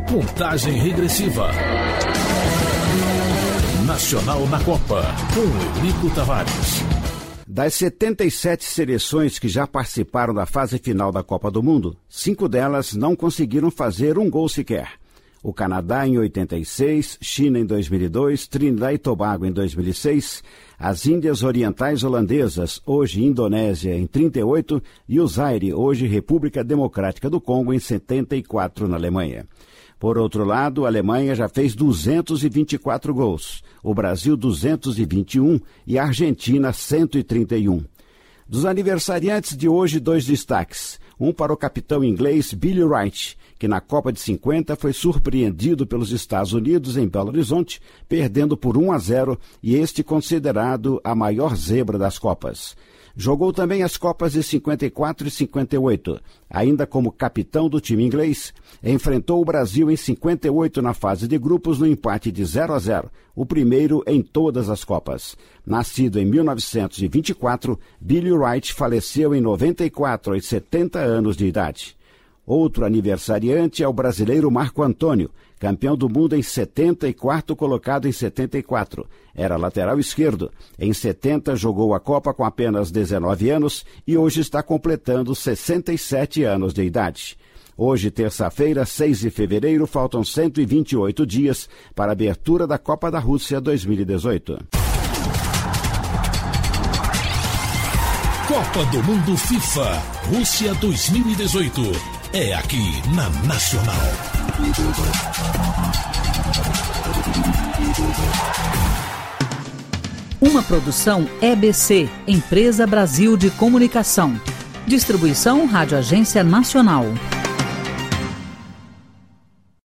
Contagem regressiva. Nacional na Copa, com Eurico Tavares. Das 77 seleções que já participaram da fase final da Copa do Mundo, 5 delas não conseguiram fazer um gol sequer. O Canadá em 86, China em 2002, Trinidad e Tobago em 2006, as Índias Orientais Holandesas, hoje Indonésia, em 38, e o Zaire, hoje República Democrática do Congo, em 74, na Alemanha. Por outro lado, a Alemanha já fez 224 gols, o Brasil 221 e a Argentina 131. Dos aniversariantes de hoje, 2 destaques. Um para o capitão inglês Billy Wright, que na Copa de 50 foi surpreendido pelos Estados Unidos em Belo Horizonte, perdendo por 1-0, e este considerado a maior zebra das Copas. Jogou também as Copas de 54 e 58. Ainda como capitão do time inglês, enfrentou o Brasil em 58 na fase de grupos no empate de 0-0, o primeiro em todas as Copas. Nascido em 1924, Billy Wright faleceu em 94, aos 70 anos de idade. Outro aniversariante é o brasileiro Marco Antônio, campeão do mundo em 70 e quarto colocado em 74. Era lateral esquerdo. Em 70 jogou a Copa com apenas 19 anos e hoje está completando 67 anos de idade. Hoje, terça-feira, 6 de fevereiro, faltam 128 dias para a abertura da Copa da Rússia 2018. Copa do Mundo FIFA, Rússia 2018. É aqui na Nacional. Uma produção EBC, Empresa Brasil de Comunicação. Distribuição Rádio Agência Nacional.